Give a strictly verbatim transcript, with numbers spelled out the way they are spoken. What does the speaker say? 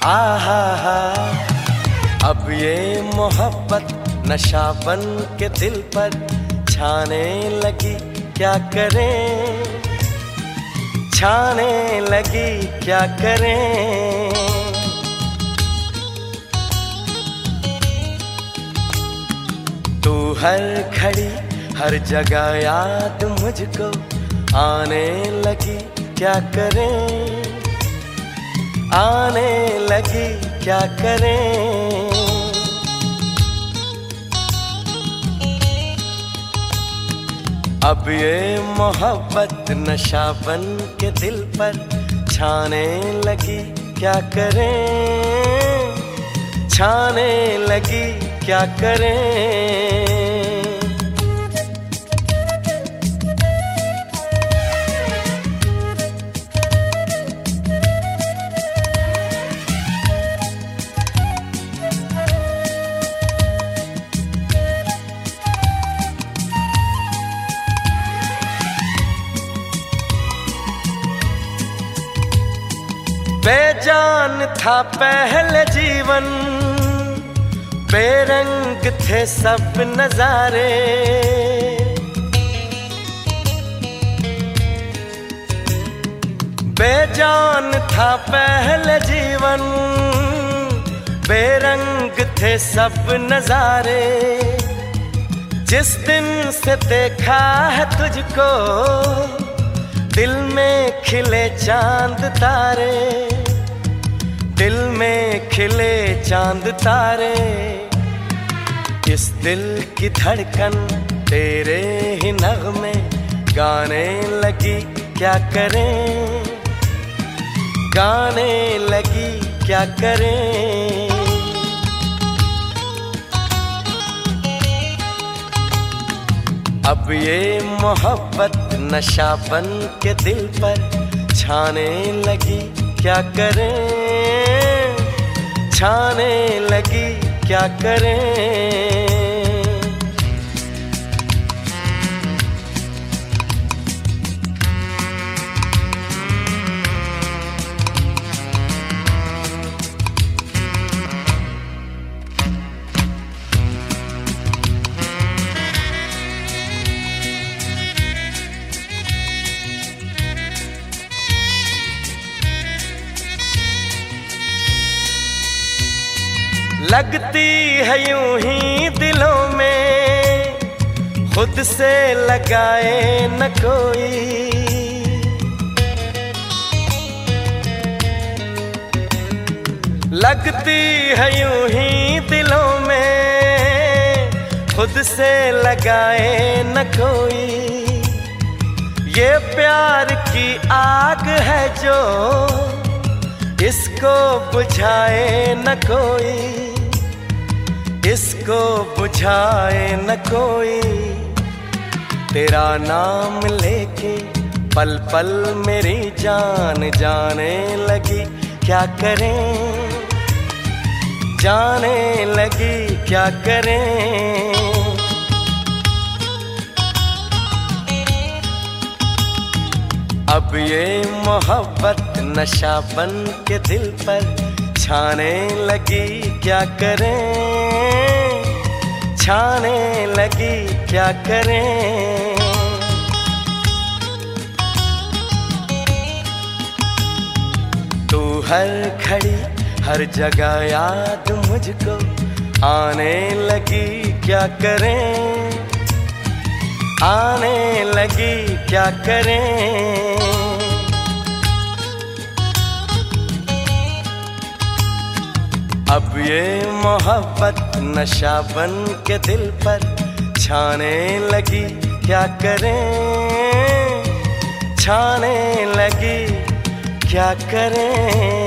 आहा हा, अब ये मोहब्बत नशा बन के दिल पर छाने लगी, क्या करें, छाने लगी, क्या करें। तू हर घड़ी हर जगह याद मुझको आने लगी, क्या करें, आने लगी, क्या करें। अब ये मोहब्बत नशा बन के दिल पर छाने लगी, क्या करें, छाने लगी, क्या करें। बेजान था पहले जीवन, बेरंग थे सब नजारे, बेजान था पहले जीवन, बेरंग थे सब नजारे। जिस दिन से देखा है तुझको दिल में खिले चांद तारे, दिल में खिले चांद तारे। इस दिल की धड़कन तेरे ही नग़्मे गाने लगी, क्या करें, गाने लगी, क्या करें। अब ये मोहब्बत नशा बन के दिल पर छाने लगी, क्या करें, छाने लगी, क्या करें। लगती है यूं ही दिलों में, खुद से लगाए न कोई। लगती है यूं ही दिलों में, खुद से लगाए न कोई। ये प्यार की आग है जो इसको बुझाए न कोई, इसको बुझाए न कोई। तेरा नाम लेके पल पल मेरी जान जाने लगी, क्या करें, जाने लगी, क्या करें। अब ये मोहब्बत नशा बन के दिल पर छाने लगी, क्या करें, छाने लगी, क्या करें। तू हर घड़ी हर जगह याद मुझको आने लगी, क्या करें, आने लगी, क्या करें। अब ये मोहब्बत नशा बन के दिल पर छाने लगी, क्या करें, छाने लगी, क्या करें।